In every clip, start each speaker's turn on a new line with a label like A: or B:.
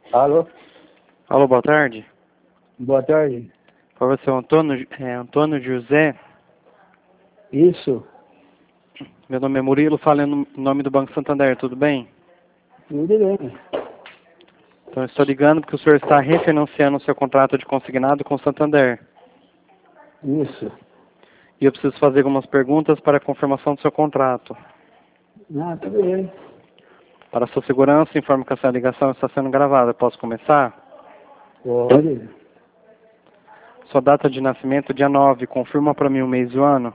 A: Alô?
B: Alô, boa tarde.
A: Boa tarde.
B: Por você, Antônio José.
A: Isso.
B: Meu nome é Murilo, falo em nome do Banco Santander, tudo bem?
A: Tudo bem.
B: Então, eu estou ligando porque o senhor está refinanciando o seu contrato de consignado com o Santander.
A: Isso.
B: E eu preciso fazer algumas perguntas para a confirmação do seu contrato.
A: Ah, tudo bem.
B: Para a sua segurança, informo que essa ligação está sendo gravada. Posso começar?
A: Pode.
B: Sua data de nascimento, dia 9. Confirma para mim o mês e o ano.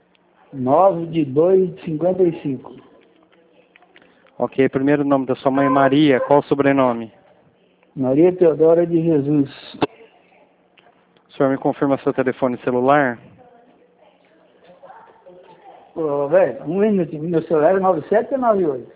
A: 9/2/55.
B: Ok, primeiro nome da sua mãe, Maria. Qual o sobrenome?
A: Maria Teodora de Jesus.
B: O senhor me confirma seu telefone celular?
A: Ô, velho, um minutinho. Meu celular é 97 ou 98?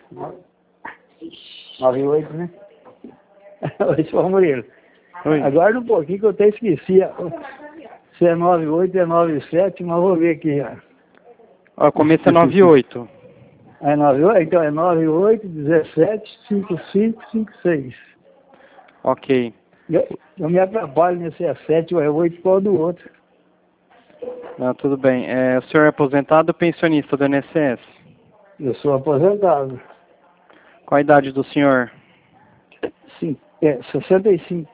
A: 98, né? Oi, senhor Murilo.
B: Oi.
A: Aguarda um pouquinho que eu até esqueci. Se é 98, é 97, mas vou ver aqui já.
B: Ó, o começo é 98.
A: É 98? Então é 98, 17, 55, 56.
B: Ok.
A: Eu me atrapalho nesse é 7 ou é 8 qual do outro.
B: Não, tudo bem. O senhor é aposentado ou pensionista do INSS?
A: Eu sou aposentado.
B: Qual a idade do senhor?
A: Sim, 65.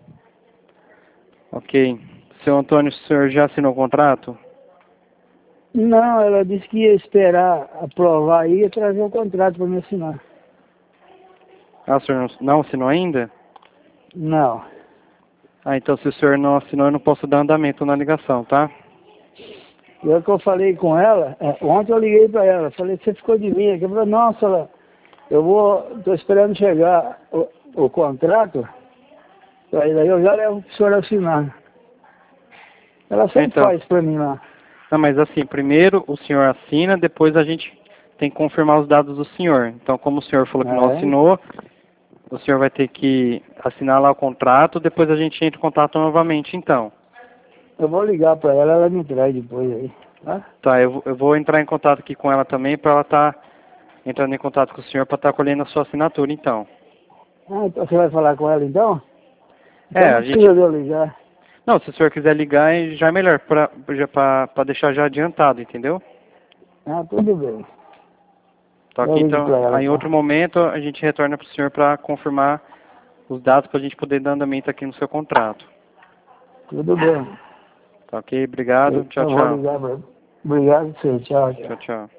B: Ok. Seu Antônio, o senhor já assinou o contrato?
A: Não, ela disse que ia esperar aprovar aí e trazer o contrato para me assinar.
B: Ah, o senhor não assinou ainda?
A: Não.
B: Ah, então se o senhor não assinou, eu não posso dar andamento na ligação, tá?
A: Eu que eu falei com ela, ontem eu liguei para ela, falei, você ficou de mim aqui. Ela falou, nossa, estou esperando chegar o contrato, aí daí eu já levo para o senhor assinar. Ela sempre
B: Então,
A: faz para mim lá.
B: não, mas assim, primeiro o senhor assina, depois a gente tem que confirmar os dados do senhor. Então, como o senhor falou que não
A: É,
B: assinou, o senhor vai ter que assinar lá o contrato, depois a gente entra em contato novamente, então.
A: eu vou ligar para ela, ela me traz depois aí. Tá?
B: Tá, eu vou entrar em contato aqui com ela também para ela estar entrando em contato com o senhor para estar colhendo a sua assinatura, então.
A: Ah, então você vai falar com ela então? Então
B: É,
A: não
B: a gente...
A: precisa de eu ligar.
B: Não, se o senhor quiser ligar, já é melhor, para deixar já adiantado, entendeu?
A: Ah, tudo bem.
B: Tá
A: Eu
B: aqui,
A: ligo
B: então,
A: para ela
B: aí em
A: então.
B: outro momento a gente retorna para o senhor para confirmar os dados para a gente poder dar andamento aqui no seu contrato.
A: Tudo bem.
B: Tá ok? Obrigado. Tchau,
A: Eu vou
B: tchau.
A: ligar para ela. Obrigado, senhor. Tchau, tchau.
B: Tchau, tchau.